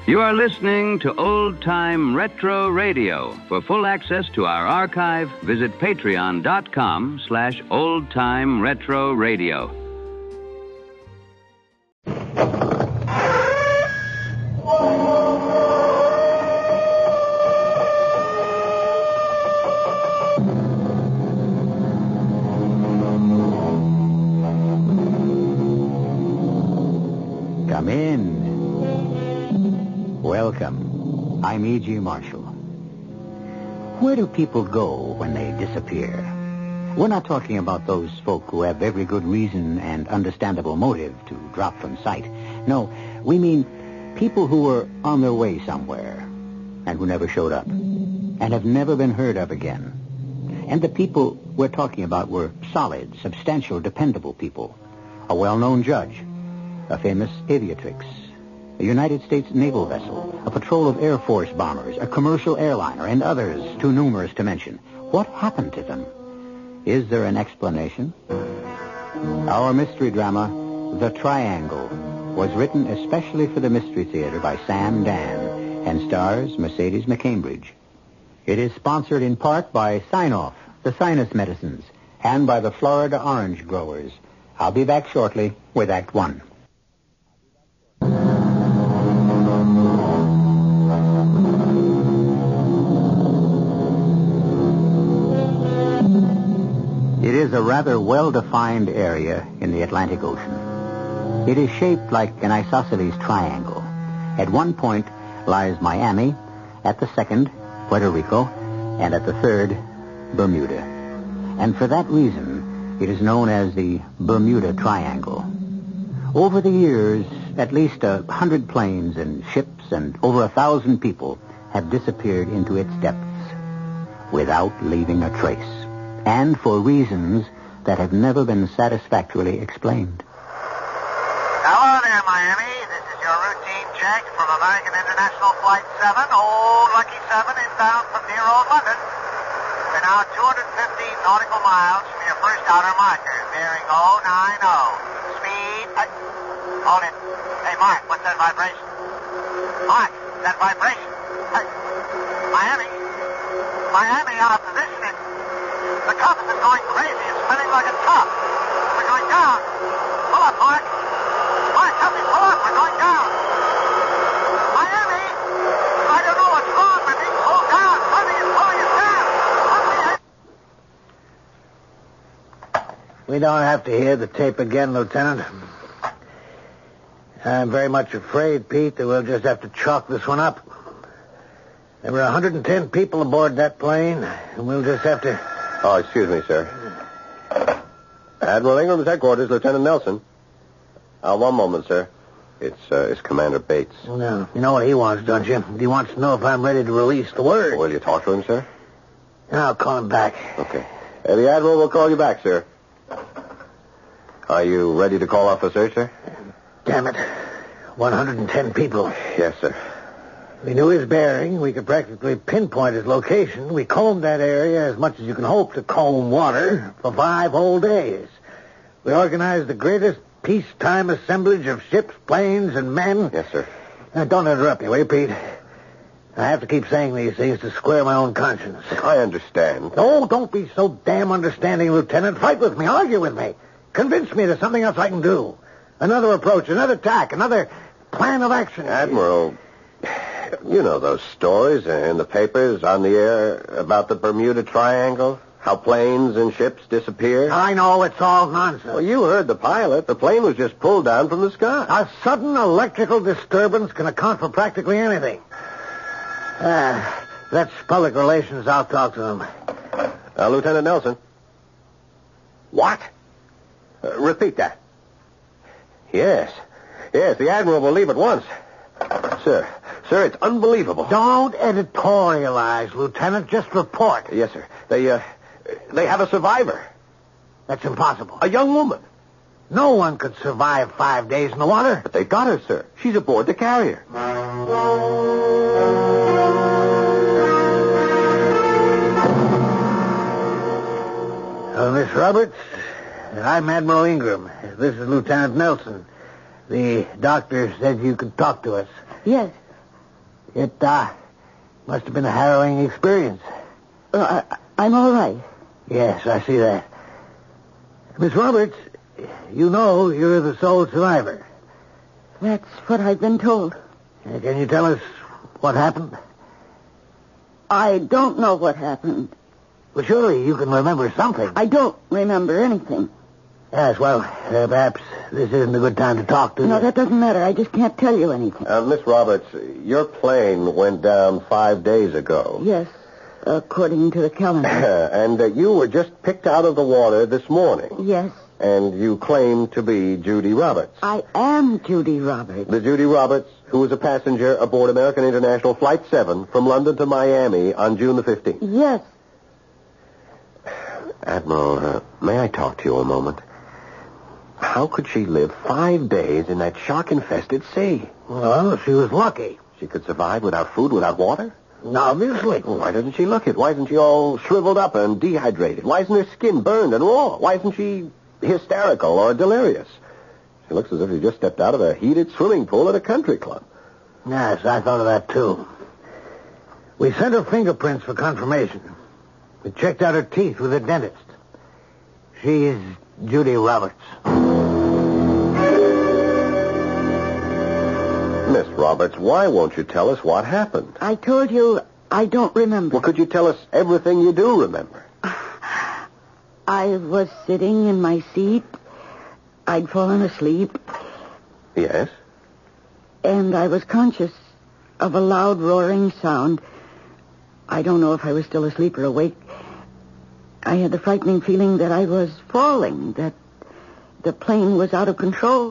You are listening to Old Time Retro Radio. For full access to our archive, visit patreon.com/Old Time Retro Radio. Come in. Welcome. I'm E.G. Marshall. Where do people go when they disappear? We're not talking about those folk who have every good reason and understandable motive to drop from sight. No, we mean people who were on their way somewhere and who never showed up and have never been heard of again. And the people we're talking about were solid, substantial, dependable people. A well-known judge, a famous aviatrix, a United States naval vessel, a patrol of Air Force bombers, a commercial airliner, and others too numerous to mention. What happened to them? Is there an explanation? Our mystery drama, The Triangle, was written especially for the Mystery Theater by Sam Dan and stars Mercedes McCambridge. It is sponsored in part by Sine-Off, the sinus medicines, and by the Florida orange growers. I'll be back shortly with Act One. It is a rather well-defined area in the Atlantic Ocean. It is shaped like an isosceles triangle. At one point lies Miami, at the second, Puerto Rico, and at the third, Bermuda. And for that reason, it is known as the Bermuda Triangle. Over the years, at least 100 planes and ships and over 1,000 people have disappeared into its depths without leaving a trace, and for reasons that have never been satisfactorily explained. Hello there, Miami. This is your routine check from American International Flight 7, Old Lucky 7, inbound from near Old London. We're now 215 nautical miles from your first outer marker, bearing 090. Speed... hold it. Hey, Mark, what's that vibration? Mark, that vibration. Hey, Miami, our position is... The compass is going crazy. It's spinning like a top. We're going down. Pull up, Mark. Mark, help me pull up. We're going down. Miami, I don't know what's wrong. We're being pulled down. Something is pulling us down. We don't have to hear the tape again, Lieutenant. I'm very much afraid, Pete, that we'll just have to chalk this one up. There were 110 people aboard that plane, and we'll just have to... Oh, excuse me, sir. Admiral Ingram's headquarters, Lieutenant Nelson. One moment, sir. It's Commander Bates. No, you know what he wants, don't you? He wants to know if I'm ready to release the word. Will you talk to him, sir? I'll call him back. Okay. The Admiral will call you back, sir. Are you ready to call off the search, sir? Damn it. 110 people. Yes, sir. We knew his bearing. We could practically pinpoint his location. We combed that area as much as you can hope to comb water for 5 whole days. We organized the greatest peacetime assemblage of ships, planes, and men. Yes, sir. Now, don't interrupt me, will you, Pete? I have to keep saying these things to square my own conscience. I understand. Oh, don't be so damn understanding, Lieutenant. Fight with me. Argue with me. Convince me there's something else I can do. Another approach, another tack, another plan of action. Admiral... You know those stories in the papers on the air about the Bermuda Triangle? How planes and ships disappear? I know, it's all nonsense. Well, you heard the pilot. The plane was just pulled down from the sky. A sudden electrical disturbance can account for practically anything. That's public relations. I'll talk to him. Lieutenant Nelson. What? Repeat that. Yes, the Admiral will leave at once. Sir, it's unbelievable. Don't editorialize, Lieutenant. Just report. Yes, sir. They have a survivor. That's impossible. A young woman. No one could survive 5 days in the water. But they've got her, sir. She's aboard the carrier. Miss Roberts, I'm Admiral Ingram. This is Lieutenant Nelson. The doctor said you could talk to us. Yes. It must have been a harrowing experience. I'm all right. Yes, I see that. Miss Roberts, you know you're the sole survivor. That's what I've been told. Can you tell us what happened? I don't know what happened. Well, surely you can remember something. I don't remember anything. Yes, well, perhaps this isn't a good time to talk to you. No, that doesn't matter. I just can't tell you anything. Miss Roberts, your plane went down 5 days ago. Yes, according to the calendar. And you were just picked out of the water this morning. Yes. And you claim to be Judy Roberts. I am Judy Roberts. The Judy Roberts who was a passenger aboard American International Flight 7 from London to Miami on June the 15th. Yes. Admiral, may I talk to you a moment? How could she live 5 days in that shark-infested sea? Well, she was lucky. She could survive without food, without water? Obviously. Well, why doesn't she look it? Why isn't she all shriveled up and dehydrated? Why isn't her skin burned and raw? Why isn't she hysterical or delirious? She looks as if she just stepped out of a heated swimming pool at a country club. Yes, I thought of that, too. We sent her fingerprints for confirmation. We checked out her teeth with a dentist. She's Judy Roberts. Miss Roberts, why won't you tell us what happened? I told you I don't remember. Well, could you tell us everything you do remember? I was sitting in my seat. I'd fallen asleep. Yes? And I was conscious of a loud roaring sound. I don't know if I was still asleep or awake. I had the frightening feeling that I was falling, that the plane was out of control.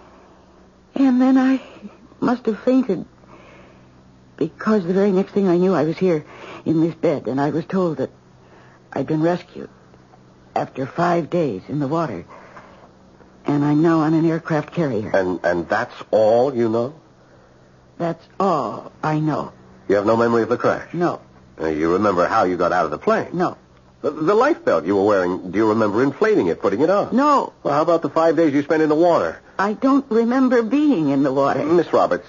And then I must have fainted, because the very next thing I knew, I was here in this bed, and I was told that I'd been rescued after 5 days in the water. And I'm now on an aircraft carrier. And that's all you know? That's all I know. You have no memory of the crash? No. You remember how you got out of the plane? No. The life belt you were wearing, do you remember inflating it, putting it on? No. Well, how about the 5 days you spent in the water? I don't remember being in the water. Miss Roberts,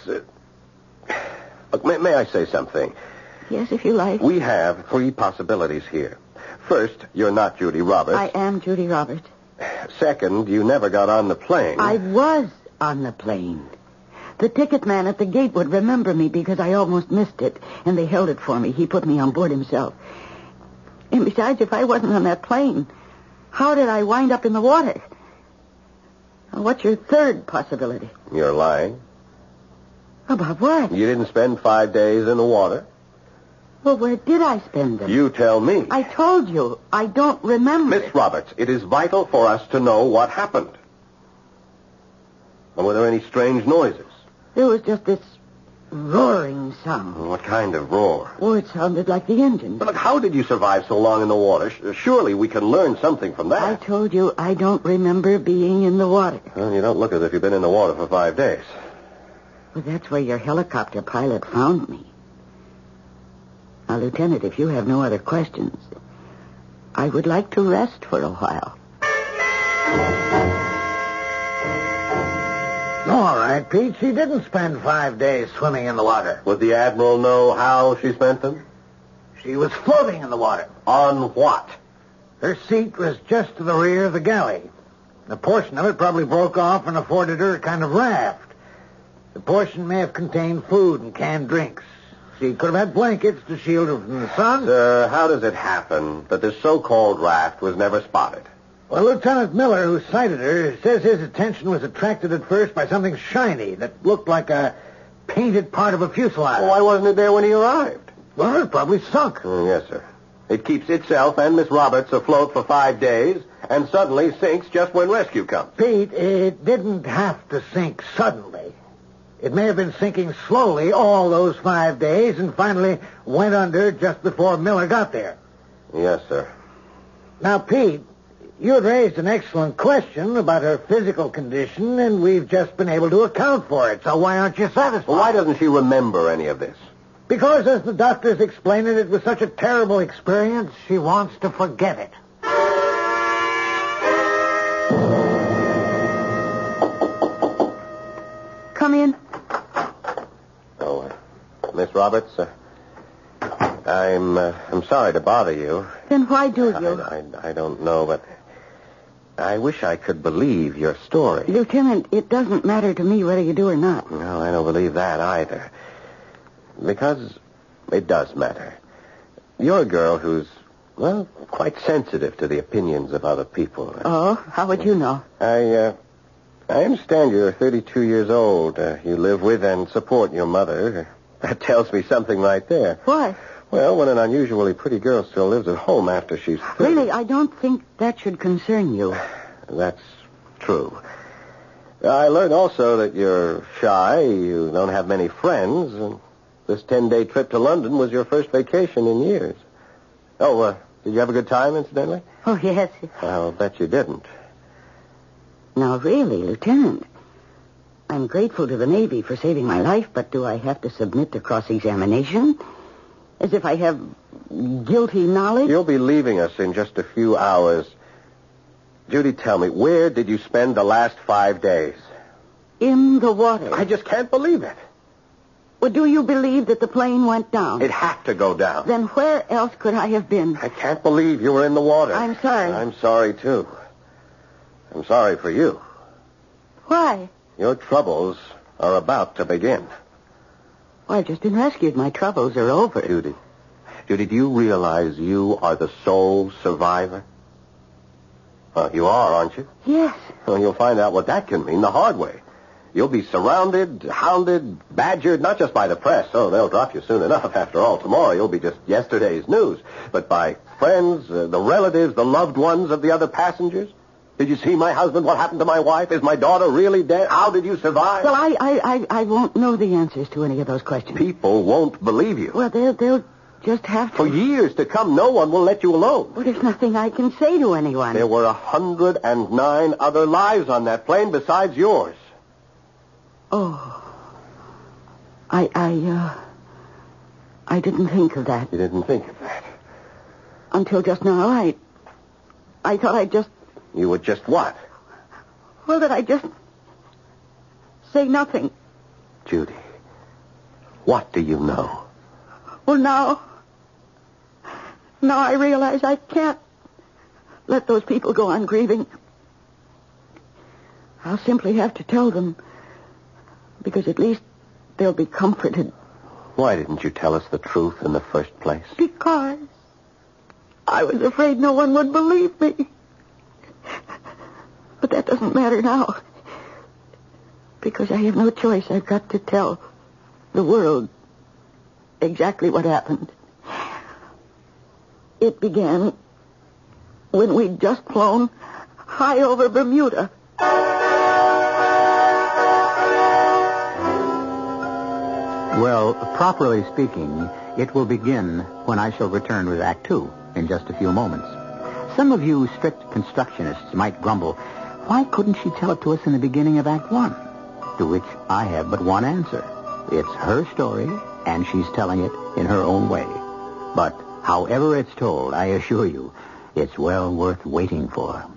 look, may I say something? Yes, if you like. We have 3 possibilities here. First, you're not Judy Roberts. I am Judy Roberts. Second, you never got on the plane. I was on the plane. The ticket man at the gate would remember me because I almost missed it, and they held it for me. He put me on board himself. And besides, if I wasn't on that plane, how did I wind up in the water? Now, what's your third possibility? You're lying. About what? You didn't spend 5 days in the water. Well, where did I spend them? You tell me. I told you. I don't remember. Miss Roberts, it is vital for us to know what happened. And were there any strange noises? There was just this roaring sound. What kind of roar? Oh, it sounded like the engine. But look, how did you survive so long in the water? Surely we can learn something from that. I told you I don't remember being in the water. Well, you don't look as if you've been in the water for 5 days. Well, that's where your helicopter pilot found me. Now, Lieutenant, if you have no other questions, I would like to rest for a while. All right, Pete. She didn't spend 5 days swimming in the water. Would the Admiral know how she spent them? She was floating in the water. On what? Her seat was just to the rear of the galley. A portion of it probably broke off and afforded her a kind of raft. The portion may have contained food and canned drinks. She could have had blankets to shield her from the sun. Sir, how does it happen that this so-called raft was never spotted? Well, Lieutenant Miller, who sighted her, says his attention was attracted at first by something shiny that looked like a painted part of a fuselage. Well, why wasn't it there when he arrived? Well, it probably sunk. Yes, sir. It keeps itself and Miss Roberts afloat for 5 days and suddenly sinks just when rescue comes. Pete, it didn't have to sink suddenly. It may have been sinking slowly all those 5 days and finally went under just before Miller got there. Yes, sir. Now, Pete, you had raised an excellent question about her physical condition, and we've just been able to account for it. So why aren't you satisfied? Well, why doesn't she remember any of this? Because, as the doctors explain it, it was such a terrible experience, she wants to forget it. Come in. Oh, Miss Roberts. I'm sorry to bother you. Then why do you? I don't know, but I wish I could believe your story. Lieutenant, it doesn't matter to me whether you do or not. No, I don't believe that either. Because it does matter. You're a girl who's, well, quite sensitive to the opinions of other people. Oh, how would you know? I understand you're 32 years old. You live with and support your mother. That tells me something right there. What? Well, when an unusually pretty girl still lives at home after she's 30... Really, I don't think that should concern you. That's true. I learned also that you're shy, you don't have many friends, and this 10-day trip to London was your first vacation in years. Oh, did you have a good time, incidentally? Oh, yes. I'll bet you didn't. Now, really, Lieutenant, I'm grateful to the Navy for saving my life, but do I have to submit to cross-examination? As if I have guilty knowledge? You'll be leaving us in just a few hours. Judy, tell me, where did you spend the last 5 days? In the water. I just can't believe it. Well, do you believe that the plane went down? It had to go down. Then where else could I have been? I can't believe you were in the water. I'm sorry. I'm sorry, too. I'm sorry for you. Why? Your troubles are about to begin. Well, I've just been rescued. My troubles are over. Judy, do you realize you are the sole survivor? Well, you are, aren't you? Yes. Well, you'll find out what that can mean the hard way. You'll be surrounded, hounded, badgered, not just by the press. Oh, they'll drop you soon enough. After all, tomorrow you'll be just yesterday's news. But by friends, the relatives, the loved ones of the other passengers. Did you see my husband? What happened to my wife? Is my daughter really dead? How did you survive? Well, I won't know the answers to any of those questions. People won't believe you. Well, they'll just have to. For years to come, no one will let you alone. Well, there's nothing I can say to anyone. There were 109 other lives on that plane besides yours. Oh. I didn't think of that. You didn't think of that? Until just now, I thought I'd just... You would just what? Well, that I'd just say nothing. Judy, what do you know? Well, now I realize I can't let those people go on grieving. I'll simply have to tell them, because at least they'll be comforted. Why didn't you tell us the truth in the first place? Because I was afraid no one would believe me. But that doesn't matter now. Because I have no choice. I've got to tell the world exactly what happened. It began when we'd just flown high over Bermuda. Well, properly speaking, it will begin when I shall return with Act Two in just a few moments. Some of you strict constructionists might grumble, why couldn't she tell it to us in the beginning of Act One? To which I have but one answer. It's her story, and she's telling it in her own way. But however it's told, I assure you, it's well worth waiting for.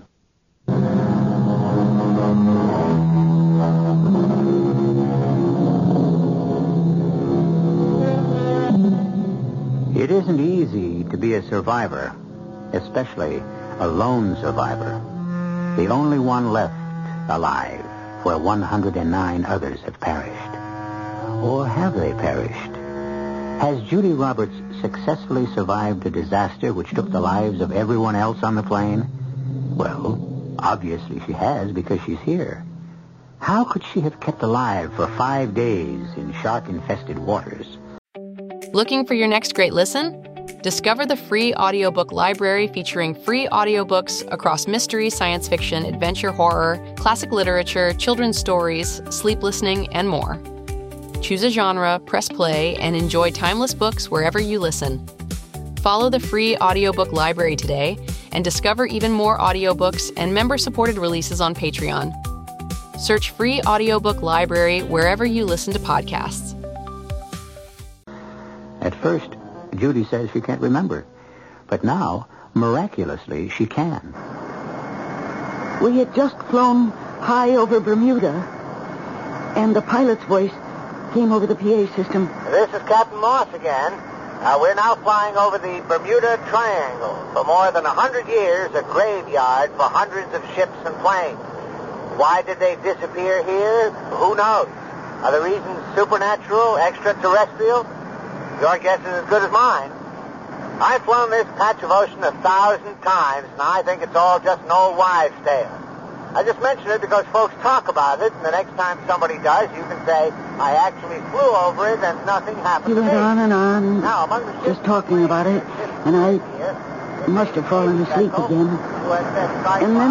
It isn't easy to be a survivor, especially a lone survivor. The only one left alive, where 109 others have perished. Or have they perished? Has Judy Roberts successfully survived a disaster which took the lives of everyone else on the plane? Well, obviously she has, because she's here. How could she have kept alive for 5 days in shark-infested waters? Looking for your next great listen? Discover the free audiobook library featuring free audiobooks across mystery, science fiction, adventure horror, classic literature, children's stories, sleep listening, and more. Choose a genre, press play, and enjoy timeless books wherever you listen. Follow the free audiobook library today and discover even more audiobooks and member-supported releases on Patreon. Search free audiobook library wherever you listen to podcasts. At first, Judy says she can't remember. But now, miraculously, she can. We had just flown high over Bermuda, and the pilot's voice came over the PA system. This is Captain Moss again. We're now flying over the Bermuda Triangle. For more than 100 years, a graveyard for hundreds of ships and planes. Why did they disappear here? Who knows? Are the reasons supernatural, extraterrestrial? Your guess is as good as mine. I've flown this patch of ocean 1,000 times, and I think it's all just an old wives' tale. I just mention it because folks talk about it, and the next time somebody does, you can say, I actually flew over it and nothing happened to me. He went on and on, Now, among the just talking about it, and I must have fallen asleep again. And then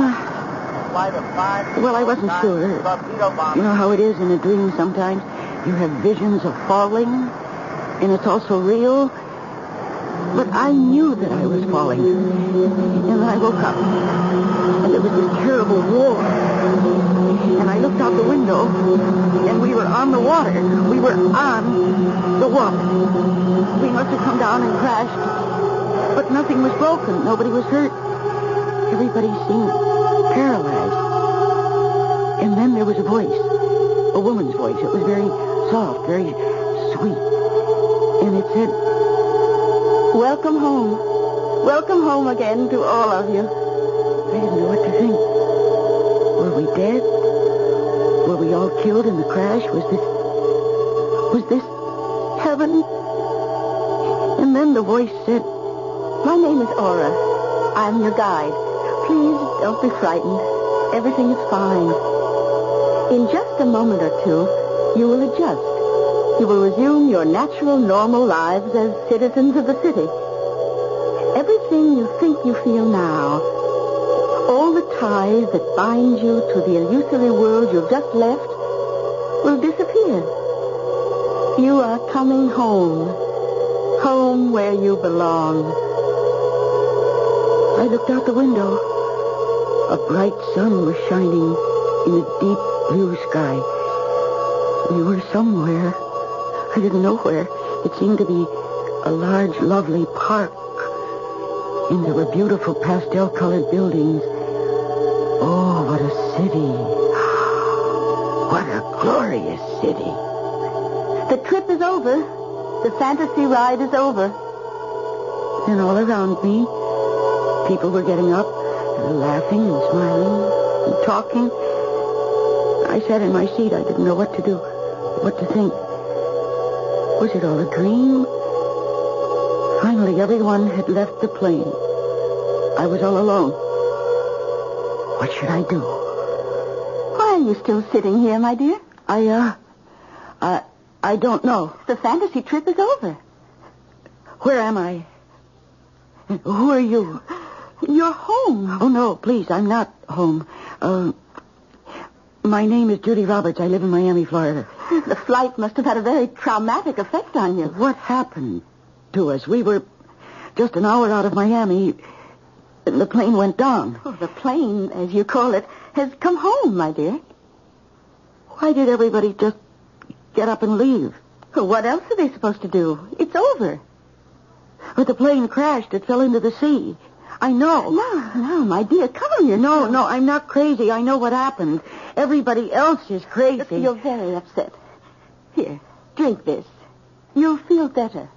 I wasn't sure. You know how it is in a dream sometimes? You have visions of falling, and it's also real. But I knew that I was falling. And I woke up. And there was this terrible roar. And I looked out the window, and we were on the water. We were on the water. We must have come down and crashed. But nothing was broken. Nobody was hurt. Everybody seemed paralyzed. And then there was a voice. A woman's voice. It was very soft, very sweet. And it said, welcome home. Welcome home again to all of you. I didn't know what to think. Were we dead? Were we all killed in the crash? Was this heaven? And then the voice said, my name is Aura. I'm your guide. Please don't be frightened. Everything is fine. In just a moment or two, you will adjust. You will resume your natural, normal lives as citizens of the city. Everything you think you feel now, all the ties that bind you to the illusory world you've just left, will disappear. You are coming home. Home where you belong. I looked out the window. A bright sun was shining in a deep blue sky. We were somewhere. I didn't know where. It seemed to be a large, lovely park. And there were beautiful pastel-colored buildings. Oh, what a city. What a glorious city. The trip is over. The fantasy ride is over. And all around me, people were getting up, and laughing and smiling and talking. I sat in my seat. I didn't know what to do, what to think. Was it all a dream? Finally, everyone had left the plane. I was all alone. What should I do? Why are you still sitting here, my dear? I don't know. The fantasy trip is over. Where am I? Who are you? You're home. Oh, no, please, I'm not home. My name is Judy Roberts. I live in Miami, Florida. The flight must have had a very traumatic effect on you. What happened to us? We were just an hour out of Miami, and the plane went down. Oh, the plane, as you call it, has come home, my dear. Why did everybody just get up and leave? Well, what else are they supposed to do? It's over. But the plane crashed. It fell into the sea. I know. No, my dear, cover yourself. No, I'm not crazy. I know what happened. Everybody else is crazy. You're very upset. Here, drink this. You'll feel better.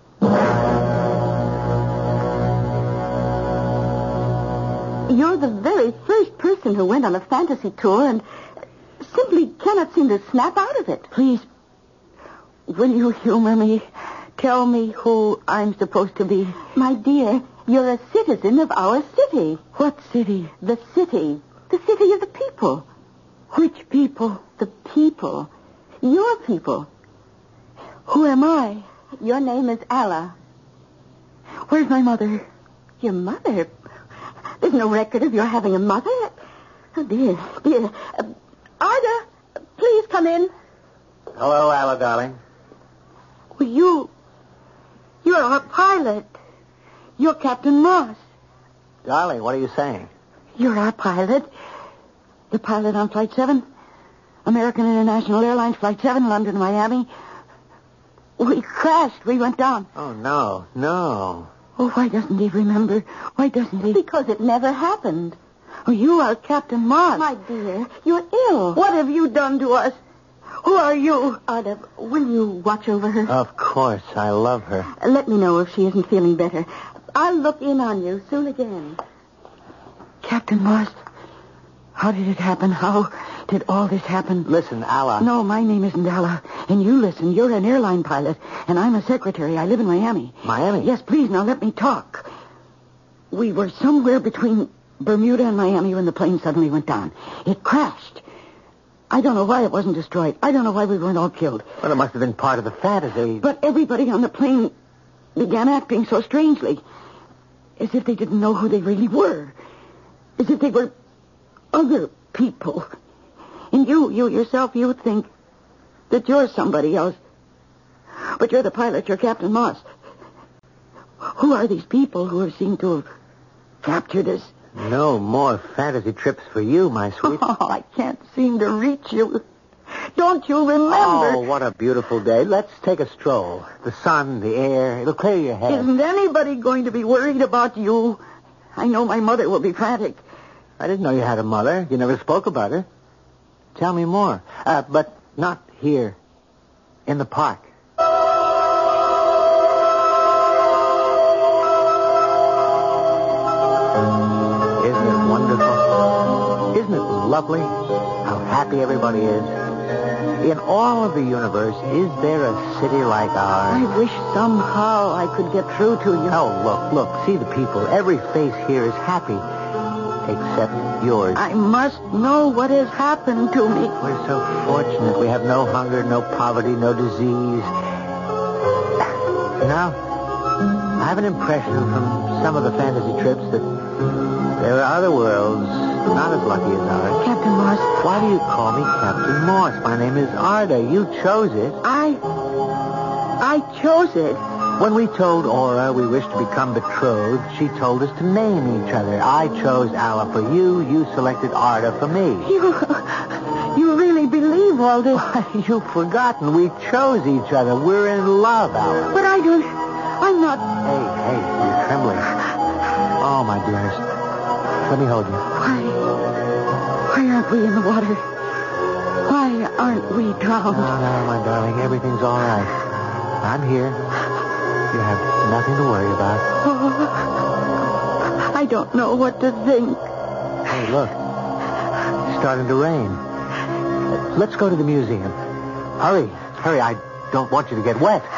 You're the very first person who went on a fantasy tour and simply cannot seem to snap out of it. Please, will you humor me? Tell me who I'm supposed to be. My dear, you're a citizen of our city. What city? The city. The city of the people. Which people? The people. Your people. Who am I? Your name is Alla. Where's my mother? Your mother? There's no record of your having a mother. Oh, dear. Arda, please come in. Hello, Alla, darling. Well, you're our pilot. You're Captain Moss. Darling, what are you saying? You're our pilot. The pilot on Flight 7. American International Airlines, Flight 7, London, Miami. We crashed. We went down. Oh, no. Oh, why doesn't he remember? Why doesn't he? Because it never happened. Oh, you are Captain Moss. My dear, you're ill. What have you done to us? Who are you? Arda, will you watch over her? Of course, I love her. Let me know if she isn't feeling better. I'll look in on you soon again. Captain Moss, how did it happen? How did all this happen? Listen, Alla. No, my name isn't Alla. And you listen, you're an airline pilot, and I'm a secretary. I live in Miami. Miami? Yes, please, now let me talk. We were somewhere between Bermuda and Miami when the plane suddenly went down. It crashed. I don't know why it wasn't destroyed. I don't know why we weren't all killed. Well, it must have been part of the fantasy. But everybody on the plane began acting so strangely. As if they didn't know who they really were. As if they were other people. And you yourself, you think that you're somebody else. But you're the pilot, you're Captain Moss. Who are these people who have seemed to have captured us? No more fantasy trips for you, my sweet. Oh, I can't seem to reach you. Don't you remember? Oh, what a beautiful day. Let's take a stroll. The sun, the air, it'll clear your head. Isn't anybody going to be worried about you? I know my mother will be frantic. I didn't know you had a mother. You never spoke about her. Tell me more. But not here. In the park. Isn't it wonderful? Isn't it lovely how happy everybody is? In all of the universe, is there a city like ours? I wish somehow I could get through to you. Oh, look. See the people. Every face here is happy. Except yours. I must know what has happened to me. We're so fortunate. We have no hunger, no poverty, no disease. Now, I have an impression from some of the fantasy trips that there are other worlds not as lucky as ours. Captain Moss. Why do you call me Captain Moss? My name is Arda. You chose it. I chose it. When we told Aura we wished to become betrothed, she told us to name each other. I chose Alla for you. You selected Arda for me. You really believe all this? You've forgotten. We chose each other. We're in love, Alla. But I'm not... Hey, you're trembling. Oh, my dearest. Let me hold you. Why aren't we in the water? Why aren't we drowned? No, my darling. Everything's all right. I'm here. You have nothing to worry about. Oh, I don't know what to think. Hey, look. It's starting to rain. Let's go to the museum. Hurry. I don't want you to get wet.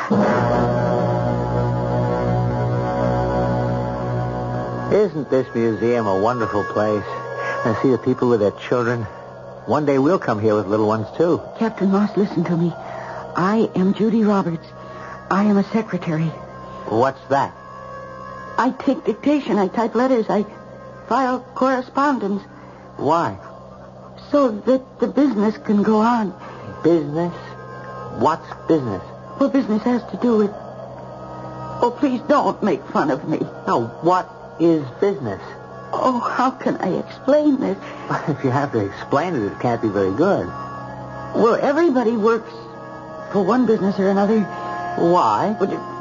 Isn't this museum a wonderful place? And see the people with their children. One day we'll come here with little ones, too. Captain Moss, listen to me. I am Judy Roberts. I am a secretary. What's that? I take dictation. I type letters. I file correspondence. Why? So that the business can go on. Business? What's business? Well, business has to do with... Oh, please don't make fun of me. No, what is business? Oh, how can I explain this? If you have to explain it, it can't be very good. Well, everybody works for one business or another. Why?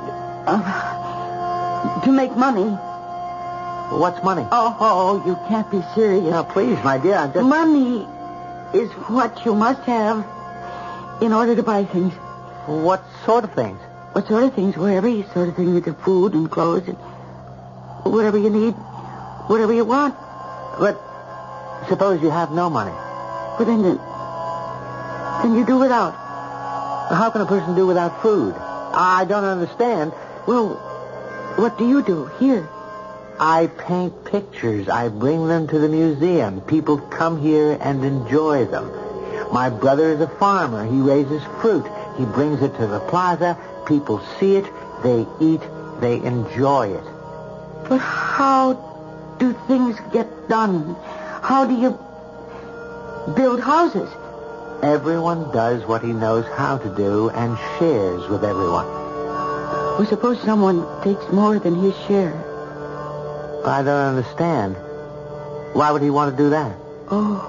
To make money. What's money? Oh, you can't be serious. Now, please, my dear, I'm just... Money is what you must have in order to buy things. What sort of things? What sort of things? Well, every sort of thing with the food and clothes and whatever you need, whatever you want. But suppose you have no money. Well, then you do without. How can a person do without food? I don't understand. Well, what do you do here? I paint pictures. I bring them to the museum. People come here and enjoy them. My brother is a farmer. He raises fruit. He brings it to the plaza. People see it. They eat. They enjoy it. But how do things get done? How do you build houses? Everyone does what he knows how to do and shares with everyone. Well, suppose someone takes more than his share. I don't understand. Why would he want to do that? Oh,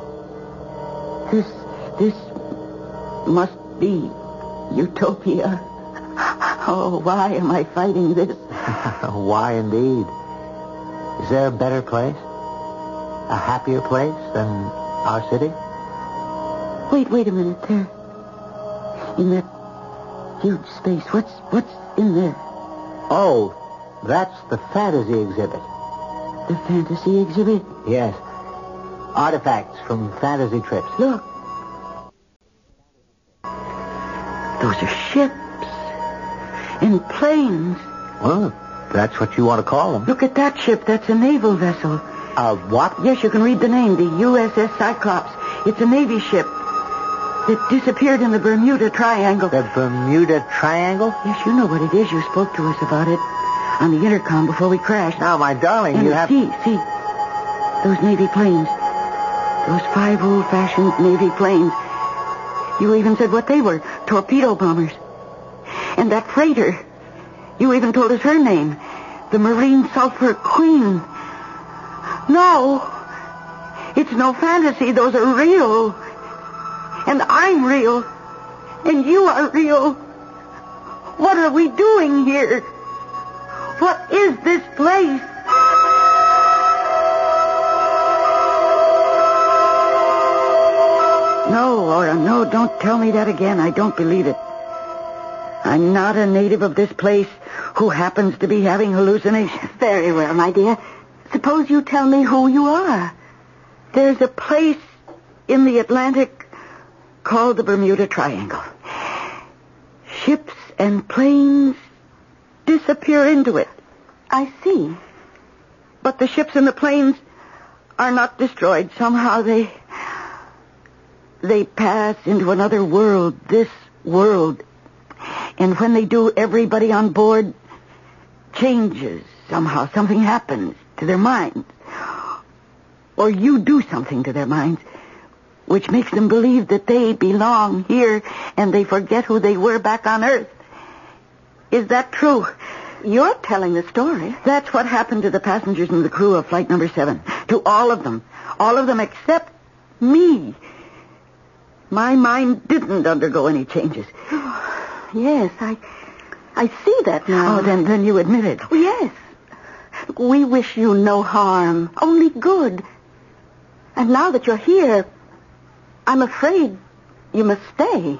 this must be utopia. Oh, why am I fighting this? Why indeed? Is there a better place? A happier place than our city? Wait a minute. In that huge space. What's in there? Oh, that's the fantasy exhibit. The fantasy exhibit? Yes. Artifacts from fantasy trips. Look. Those are ships and planes. Well, that's what you want to call them. Look at that ship. That's a naval vessel. What? Yes, you can read the name. The USS Cyclops. It's a Navy ship that disappeared in the Bermuda Triangle. The Bermuda Triangle? Yes, you know what it is. You spoke to us about it on the intercom before we crashed. Now, my darling, And you have... see. Those Navy planes. Those 5 old-fashioned Navy planes. You even said what they were. Torpedo bombers. And that freighter. You even told us her name. The Marine Sulphur Queen. No. It's no fantasy. Those are real. And I'm real. And you are real. What are we doing here? What is this place? No, Laura, no, don't tell me that again. I don't believe it. I'm not a native of this place who happens to be having hallucinations. Very well, my dear. Suppose you tell me who you are. There's a place in the Atlantic called the Bermuda Triangle. Ships and planes disappear into it. I see. But the ships and the planes are not destroyed. Somehow they pass into another world, this world. And when they do, everybody on board changes. Somehow something happens to their minds. Or you do something to their minds, which makes them believe that they belong here and they forget who they were back on Earth. Is that true? You're telling the story. That's what happened to the passengers and the crew of Flight Number 7. To all of them. All of them except me. My mind didn't undergo any changes. Yes, I see that now. Oh, then you admit it. Oh, yes. We wish you no harm, only good. And now that you're here, I'm afraid you must stay.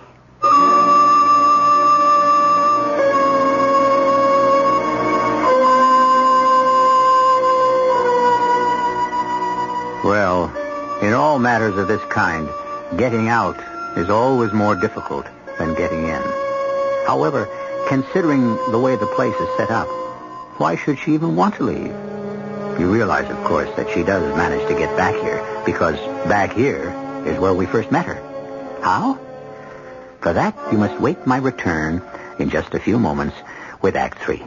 Well, in all matters of this kind, getting out is always more difficult than getting in. However, considering the way the place is set up, why should she even want to leave? You realize, of course, that she does manage to get back here, because back here is where we first met her. How? For that, you must wait my return in just a few moments with Act 3.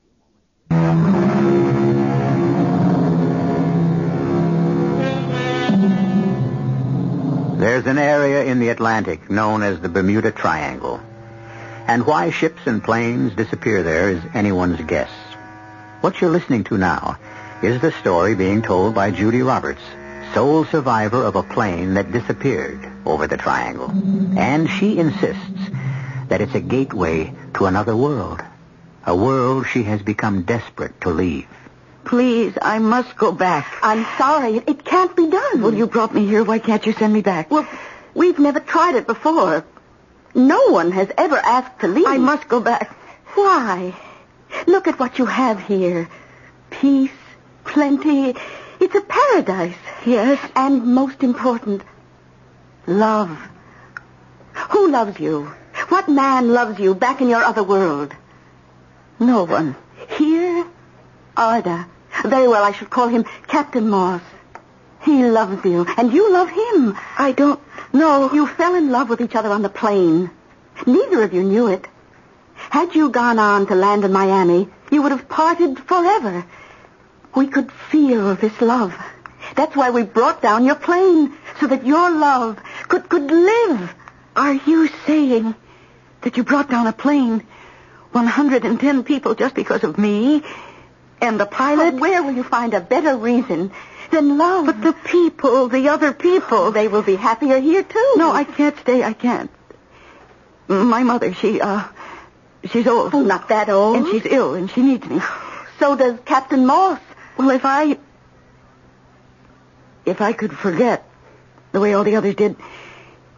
There's an area in the Atlantic known as the Bermuda Triangle. And why ships and planes disappear there is anyone's guess. What you're listening to now is the story being told by Judy Roberts, sole survivor of a plane that disappeared over the triangle. And she insists that it's a gateway to another world, a world she has become desperate to leave. Please, I must go back. I'm sorry. It can't be done. Well, you brought me here. Why can't you send me back? Well, we've never tried it before. No one has ever asked to leave. I must go back. Why? Look at what you have here. Peace, plenty. It's a paradise. Yes. And most important, love. Who loves you? What man loves you back in your other world? No one. Here, Arda. Very well, I should call him Captain Moss. He loves you, and you love him. I don't know. You fell in love with each other on the plane. Neither of you knew it. Had you gone on to land in Miami, you would have parted forever. We could feel this love. That's why we brought down your plane, so that your love could live. Are you saying that you brought down a plane, 110 people, just because of me and the pilot? But where will you find a better reason than love? But the people, the other people. They will be happier here, too. No, I can't stay. I can't. My mother, she's old. Oh, not that old. And she's ill, and she needs me. So does Captain Moss. Well, if I could forget the way all the others did,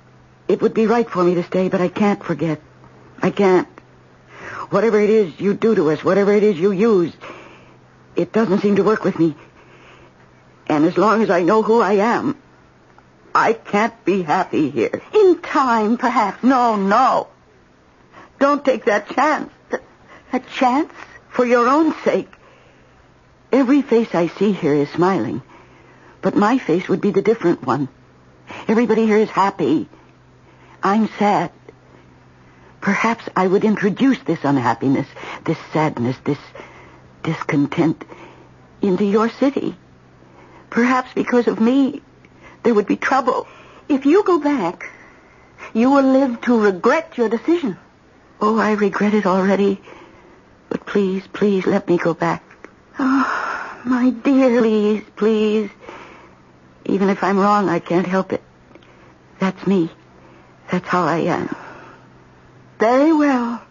It would be right for me to stay, but I can't forget. I can't. Whatever it is you do to us, whatever it is you use, it doesn't seem to work with me. And as long as I know who I am, I can't be happy here. In time, perhaps. No. Don't take that chance. A chance? For your own sake. Every face I see here is smiling, but my face would be the different one. Everybody here is happy. I'm sad. Perhaps I would introduce this unhappiness, this sadness, this discontent into your city. Perhaps because of me, there would be trouble. If you go back, you will live to regret your decision. Oh, I regret it already. But please, let me go back. Oh, my dear. Please. Even if I'm wrong, I can't help it. That's me. That's how I am. Very well.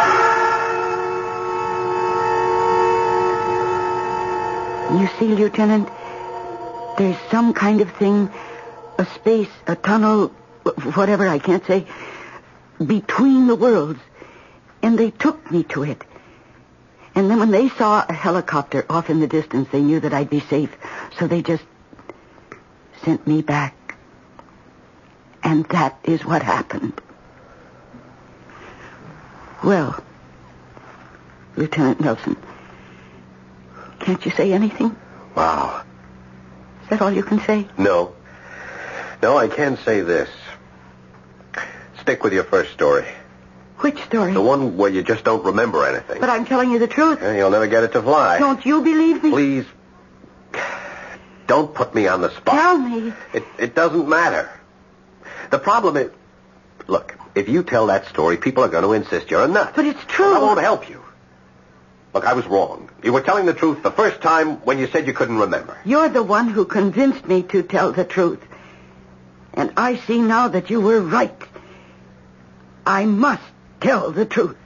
You see, Lieutenant, there's some kind of thing, a space, a tunnel, whatever, I can't say, between the worlds. And they took me to it. And then when they saw a helicopter off in the distance, they knew that I'd be safe. So they just sent me back. And that is what happened. Well, Lieutenant Nelson, can't you say anything? Wow. Is that all you can say? No, I can say this. Stick with your first story. Which story? The one where you just don't remember anything. But I'm telling you the truth. You'll never get it to fly. Don't you believe me? Please, don't put me on the spot. Tell me. It doesn't matter. The problem is, look, if you tell that story, people are going to insist you're a nut. But it's true. Well, that won't help you. Look, I was wrong. You were telling the truth the first time when you said you couldn't remember. You're the one who convinced me to tell the truth. And I see now that you were right. I must tell the truth.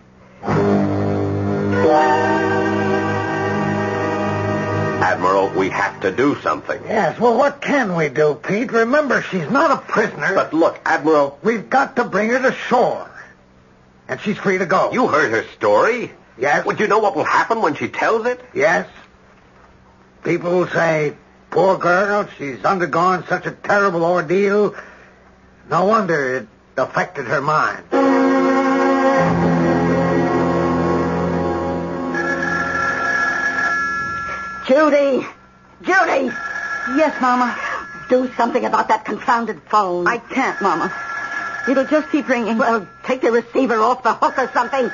Admiral, we have to do something. Yes, well, what can we do, Pete? Remember, she's not a prisoner. But look, Admiral... We've got to bring her to shore. And she's free to go. You heard her story. Yes. Would you know what will happen when she tells it? Yes. People will say, poor girl, she's undergone such a terrible ordeal. No wonder it affected her mind. Judy! Yes, Mama. Do something about that confounded phone. I can't, Mama. It'll just keep ringing. Well, take the receiver off the hook or something.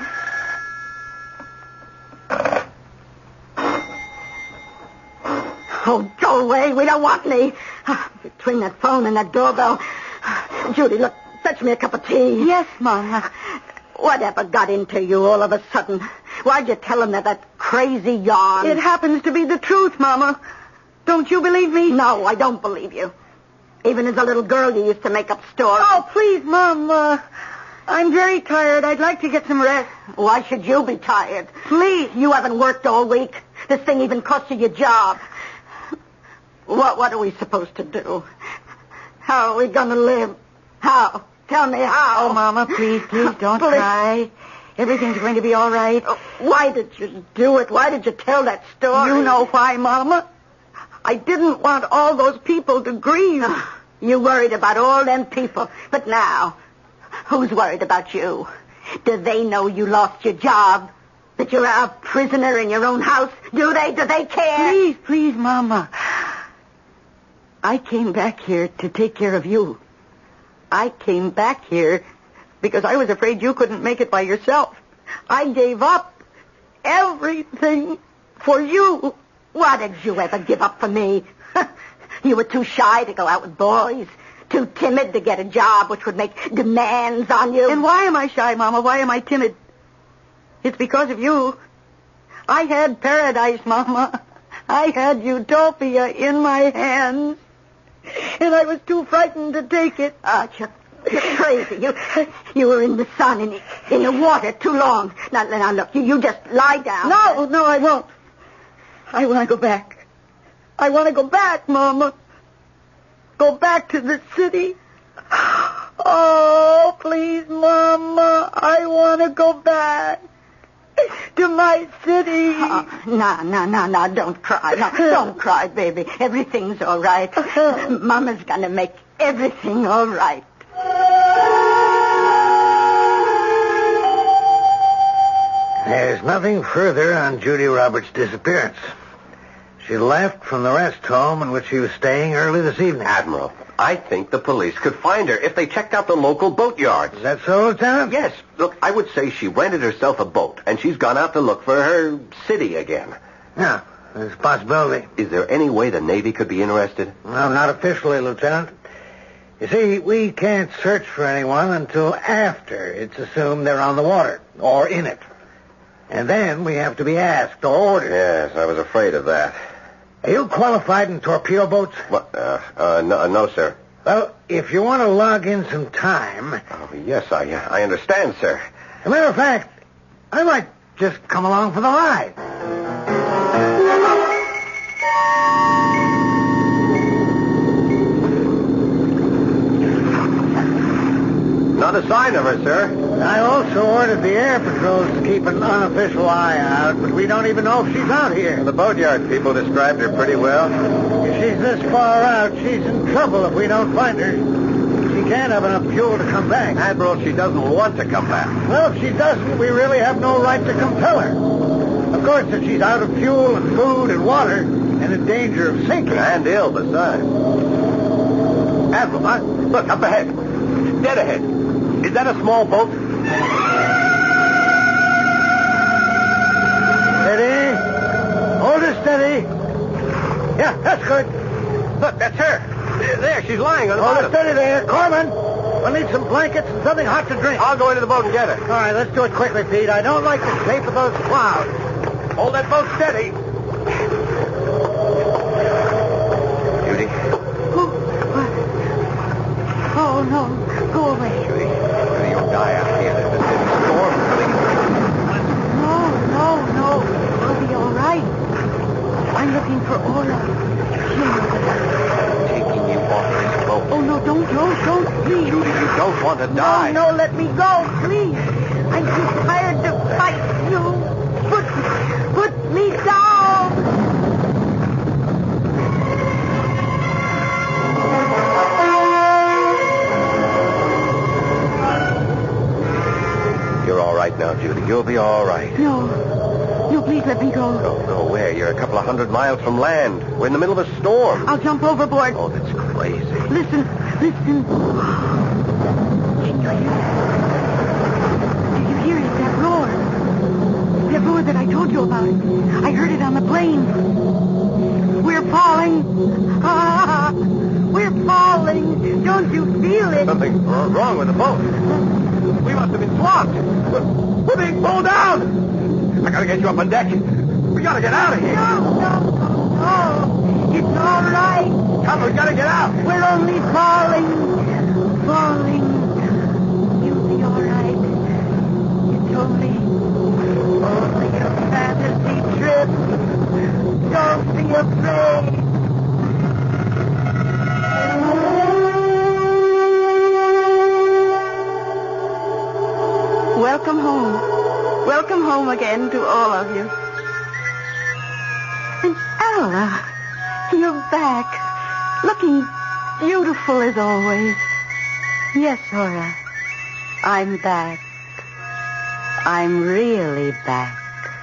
Oh, go away. We don't want any. Between that phone and that doorbell. Judy, look, fetch me a cup of tea. Yes, Mama. Whatever got into you all of a sudden? Why'd you tell him that crazy yarn? It happens to be the truth, Mama. Don't you believe me? No, I don't believe you. Even as a little girl, you used to make up stories. Oh, please, Mom. I'm very tired. I'd like to get some rest. Why should you be tired? Please. You haven't worked all week. This thing even cost you your job. What are we supposed to do? How are we going to live? How? Tell me how. Oh, Mama, please don't cry. Everything's going to be all right. Why did you do it? Why did you tell that story? You know why, Mama. I didn't want all those people to grieve. You worried about all them people. But now, who's worried about you? Do they know you lost your job? That you're a prisoner in your own house? Do they? Do they care? Please, Mama. I came back here to take care of you. I came back here because I was afraid you couldn't make it by yourself. I gave up everything for you. Why did you ever give up for me? You were too shy to go out with boys. Too timid to get a job which would make demands on you. And why am I shy, Mama? Why am I timid? It's because of you. I had paradise, Mama. I had utopia in my hands. And I was too frightened to take it. You're crazy. You were in the sun, in the water too long. Now look, you just lie down. No, I won't. I want to go back. I want to go back, Mama. Go back to the city. Oh, please, Mama. I want to go back to my city. No, don't cry. No, don't cry, baby. Everything's all right. Mama's going to make everything all right. There's nothing further on Judy Roberts' disappearance. She left from the rest home in which she was staying early this evening. Admiral, I think the police could find her if they checked out the local boatyards. Is that so, Lieutenant? Yes. Look, I would say she rented herself a boat, and she's gone out to look for her city again. Yeah, there's a possibility. Is there any way the Navy could be interested? No, not officially, Lieutenant. You see, we can't search for anyone until after it's assumed they're on the water, or in it. And then we have to be asked or ordered. Yes, I was afraid of that. Are you qualified in torpedo boats? What? No, sir. Well, if you want to log in some time... Oh, yes, I understand, sir. As a matter of fact, I might just come along for the ride. Not a sign of her, sir. I also ordered the air patrols to keep an unofficial eye out, but we don't even know if she's out here. The boatyard people described her pretty well. If she's this far out, she's in trouble if we don't find her. She can't have enough fuel to come back. Admiral, she doesn't want to come back. Well, if she doesn't, we really have no right to compel her. Of course, if she's out of fuel and food and water and in danger of sinking. And ill, besides. Admiral, look, up ahead. Dead ahead. Is that a small boat? Steady. Hold her steady. Yeah, that's good. Look, that's her. There, she's lying on the Hold her bottom. steady there. Corman, we'll need some blankets and something hot to drink. I'll go into the boat and get her. All right, let's do it quickly, Pete. I don't like the shape of those clouds. Hold that boat steady. Judy. Oh, no. Go away. Judy, you'll die out here. There's a storm coming. No. We'll be all right. I'm looking for Aura. Taking you off this boat. Oh, no, don't, please. Judy, you don't want to die. No, let me go, please. I'm too tired to fight you. Put me down. You're all right now, Judy. You'll be all right. No, please let me go. Go where? You're a couple of 100 miles from land. We're in the middle of a storm. I'll jump overboard. Oh, that's crazy. Listen. Can you hear it? That roar. That roar that I told you about. I heard it on the plane. We're falling. We're falling. Don't you feel it? Something wrong with the boat. We must have been swamped. We're being pulled down. I gotta get you up on deck. We gotta get out of here. No. It's all right. Come, we gotta get out. We're only falling. You'll be all right. It's only a fantasy trip. Don't be afraid. Welcome home. Welcome home again to all of you. And Ella, you're back. Looking beautiful as always. Yes, Aura. I'm back. I'm really back.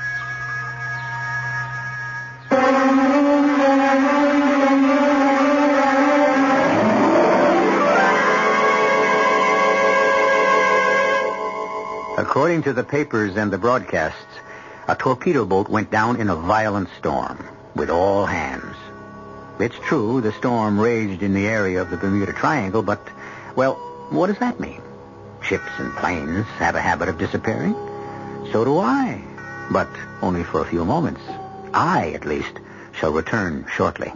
According to the papers and the broadcasts, a torpedo boat went down in a violent storm with all hands. It's true the storm raged in the area of the Bermuda Triangle, but, well, what does that mean? Ships and planes have a habit of disappearing. So do I, but only for a few moments. I, at least, shall return shortly.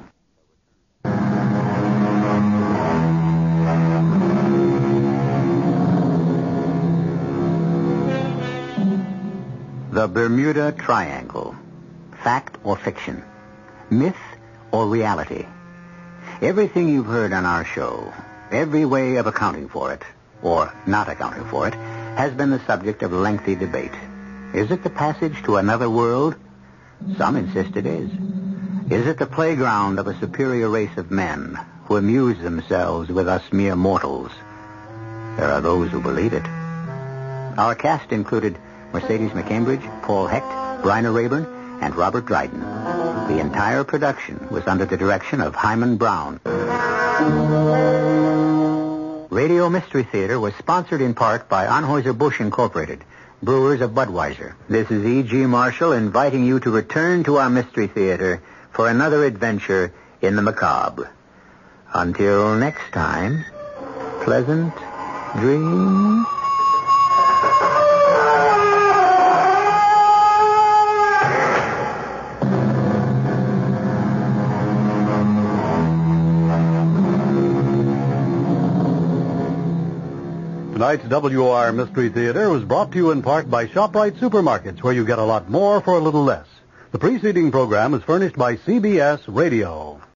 The Bermuda Triangle. Fact or fiction? Myth or reality? Everything you've heard on our show, every way of accounting for it, or not accounting for it, has been the subject of lengthy debate. Is it the passage to another world? Some insist it is. Is it the playground of a superior race of men who amuse themselves with us mere mortals? There are those who believe it. Our cast included Mercedes McCambridge, Paul Hecht, Bryna Rayburn, and Robert Dryden. The entire production was under the direction of Hyman Brown. Radio Mystery Theater was sponsored in part by Anheuser-Busch Incorporated, brewers of Budweiser. This is E.G. Marshall inviting you to return to our Mystery Theater for another adventure in the macabre. Until next time, pleasant dreams. Tonight's WOR Mystery Theater was brought to you in part by ShopRite Supermarkets, where you get a lot more for a little less. The preceding program is furnished by CBS Radio.